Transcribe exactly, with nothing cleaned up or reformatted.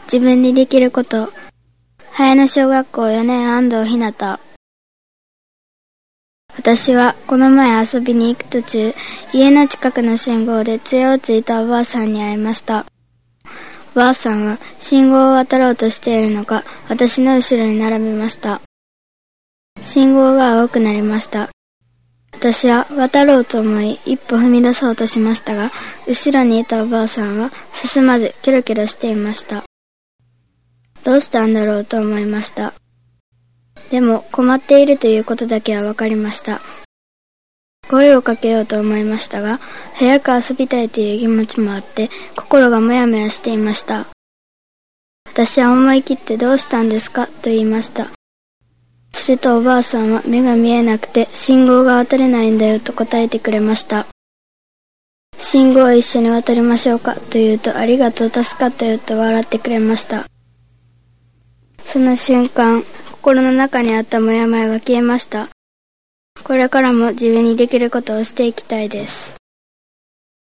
自分にできること。早野小学校よねん安藤ひなた。私はこの前遊びに行く途中、家の近くの信号で杖をついたおばあさんに会いました。おばあさんは信号を渡ろうとしているのか、私の後ろに並びました。信号が青くなりました。私は渡ろうと思い一歩踏み出そうとしましたが、後ろにいたおばあさんは進まずキョロキョロしていました。どうしたんだろうと思いました。でも困っているということだけは分かりました。声をかけようと思いましたが、早く遊びたいという気持ちもあって心がもやもやしていました。私は思い切ってどうしたんですかと言いました。するとおばあさんは目が見えなくて信号が渡れないんだよと答えてくれました。信号を一緒に渡りましょうかと言うと、ありがとう、助かったよと笑ってくれました。その瞬間、心の中にあったモヤモヤが消えました。これからも自分にできることをしていきたいです。